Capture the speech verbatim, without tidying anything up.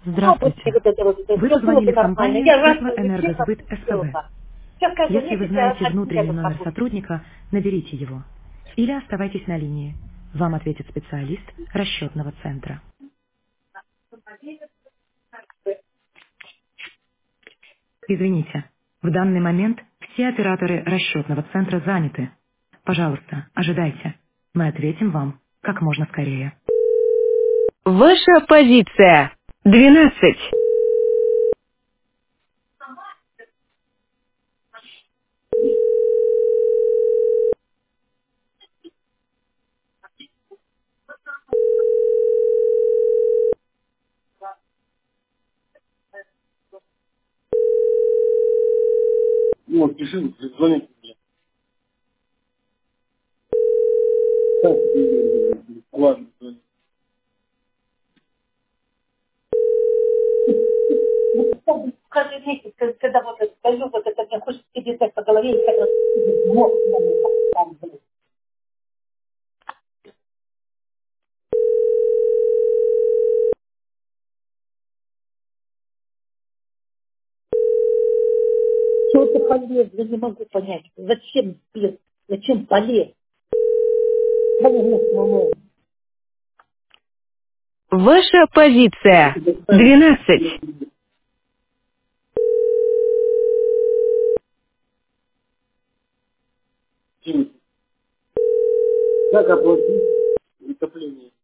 А, вот Здравствуйте. вот это вот, это Вы все было позвонили бы в нормально. компанию Я раньше лечила, Теплоэнергосбыт СПБ. сделала. Сейчас каждый Если вы месяц я знаете один внутренний рядом номер нахожусь. сотрудника, наберите его. Или оставайтесь на линии. Вам ответит специалист расчетного центра. Извините, в данный момент все операторы расчетного центра заняты. Пожалуйста, ожидайте. Мы ответим вам как можно скорее. Ваша позиция. Двенадцать. Ну, вот, пиши, звони мне. Так, ладно, звони. Каждый месяц, когда когда вот это скажу, вот это мне хочется тебе так по голове, и так вот мозг на мне так там, блин. Что это полез? Я не могу понять. Зачем полез? Зачем полез? Кого мозг маму? Ваша позиция. Двенадцать. Как оплатить отопление?